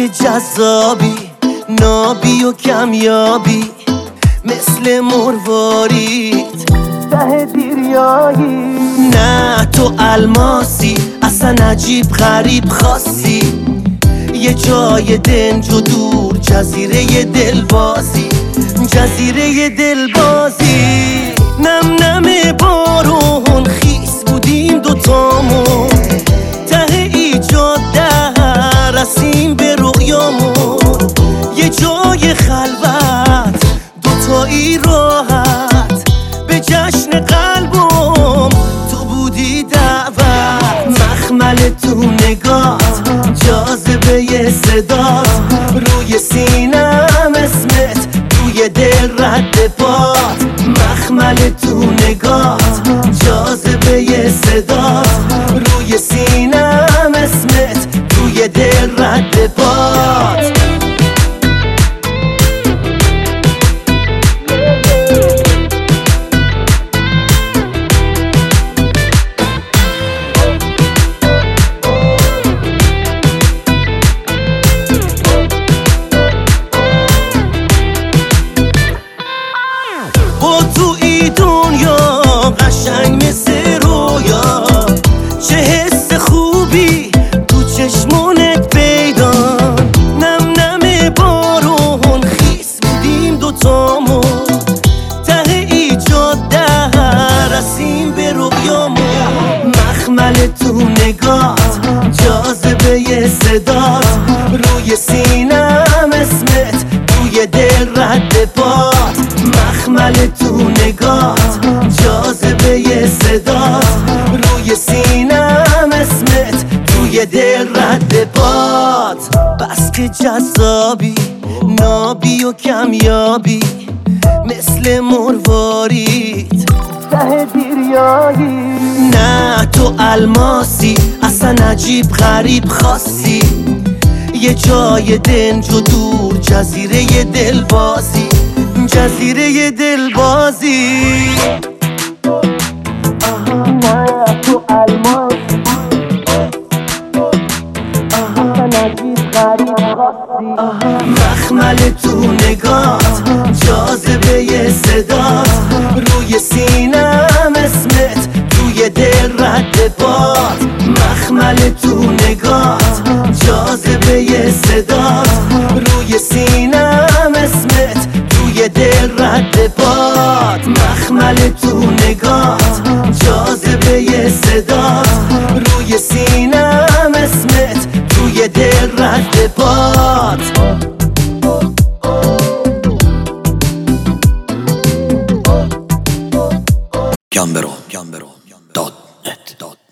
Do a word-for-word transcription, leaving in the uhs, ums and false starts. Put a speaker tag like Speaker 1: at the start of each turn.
Speaker 1: جذابی، نابی و کمیابی، مثل مروارید ته دیریایی. نه تو الماسی، اصلا عجیب غریب خاصی، یه جای دنج و دور، جزیره دلبازی، جزیره دلبازی. نم نم بارون خیس بودیم دوتامون، ته ایجاد در رسیم به رویامون. یه جای خلوت دوتایی راحت، به جشن قلبم تو بودی دعوت. مخمل تو نگات، جاذبه صدات، روی سینم اسمت، توی دل رد پات. مخمل تو نگات، جاذبه صدات، روی سینم اسمت، توی دل رد پات. مخمل تو نگات، جاذبه صدات، روی سینم اسمت، توی دل رد پات. مخمل تو نگات، جاذبه صدات، روی سینم اسمت، توی دل رد پات. بس که جذابی، نابی و کمیابی، مثل مروارید ته دیریایی. نه تو الماسی، اصلا عجیب غریب خاصی، یه جای دنج و دور، جزیره دلبازی، جزیره دلبازی. نه تو الماسی، اصلا عجیب غریب خاصی. مخمل تو نگات، جاذبه صدات، روی سینم اسمت، توی دل رد پات. مخمل تو نگات، جاذبه صدات، روی سینم اسمت، توی دل رد پات. مخمل تو نگات، جاذبه صدات، روی سینم اسمت، توی دل رد پات.
Speaker 2: گمبرو دات نت